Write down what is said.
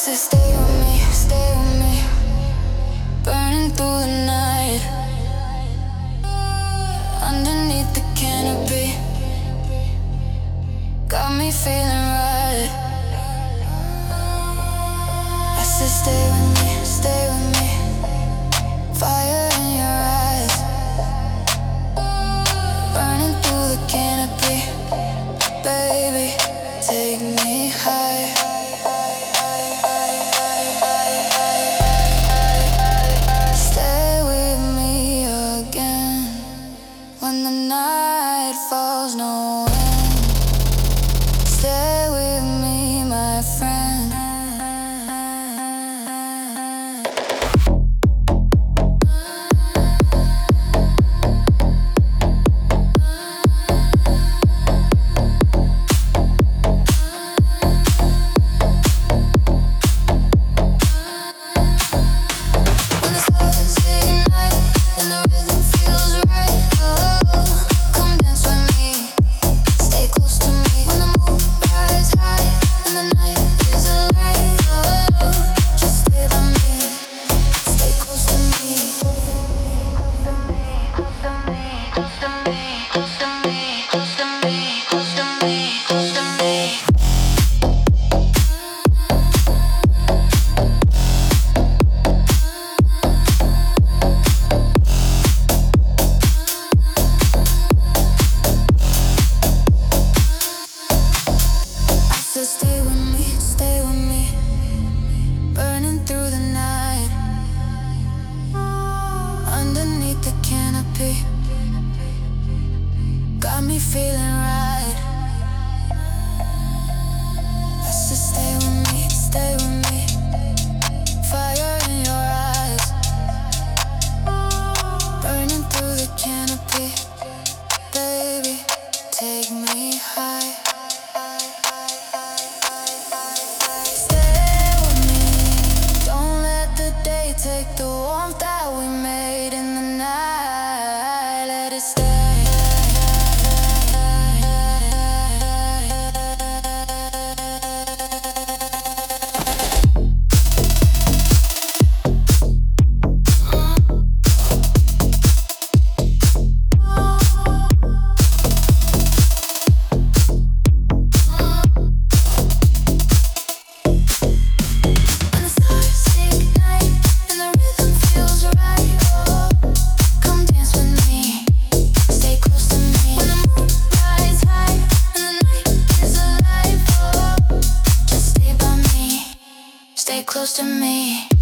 said stay with me, burning through the night. Underneath the canopy, got me feeling right. I said stay with me, fire in your eyes, burning through the canopy. Baby, take me high. Stay with me again when the night falls, no end. Stay with me, my friend. So stay with me, burning through the night. Underneath the canopy, got me feeling right. I said stay with me, fire in your eyes, burning through the canopy. Baby, take me high. Take the warmth that we made in the night, let it stay. Stay close to me.